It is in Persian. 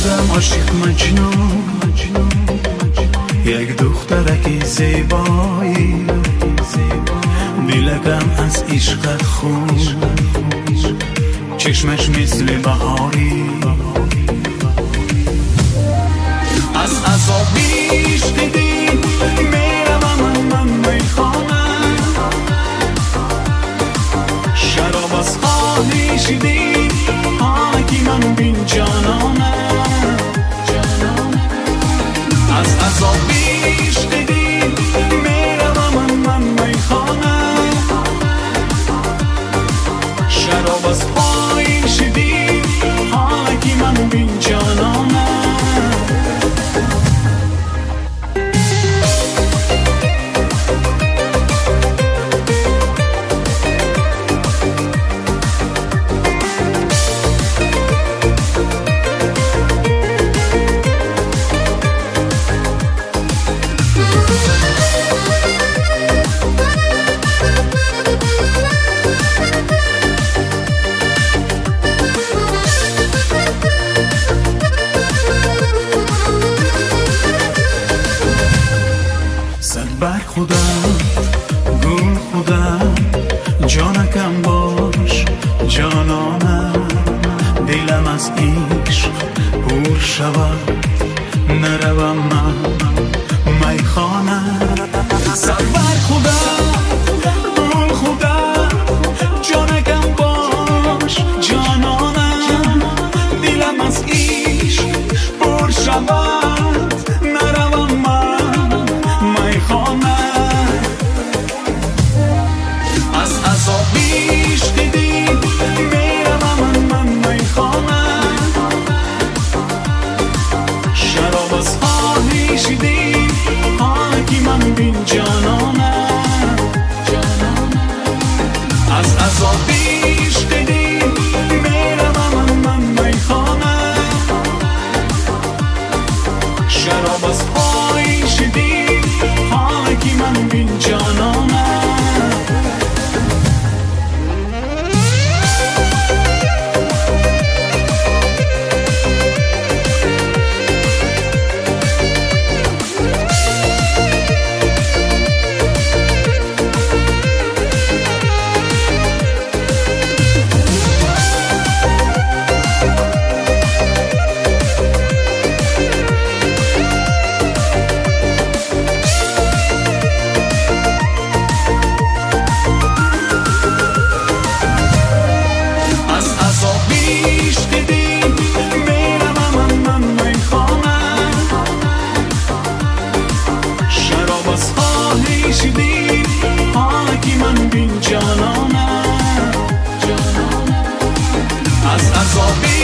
شدم عاشق مجنون، یک دخترکی زیبایی، دلکم از عشقت خون، چشمش مثل بهاری. از عذابیش دیدی میرم من میخوانم، شراب از خواهیش دید آنکی من بین جانانم. از عذابیش دیدی میرم من میخوانم، شراب از خواهیش دید آنکی من بین جانانم. بر خودم گل خودم جانکم باش جانانم، دلم از عشق پر شود نروم من میخانه. سر بر خودم گل خودم جانکم باش جانانم، دلم از عشق پر شود نروم من میخانه. از عذابیش دیدی میرم من میخانه، شراب از خواهیش دید آنکی من بین جانانه. از عذابیش دیدی میرم من میخانه، شراب از خواهیش دید آنکی من بین جانانه. من بین جانانم، از عذابی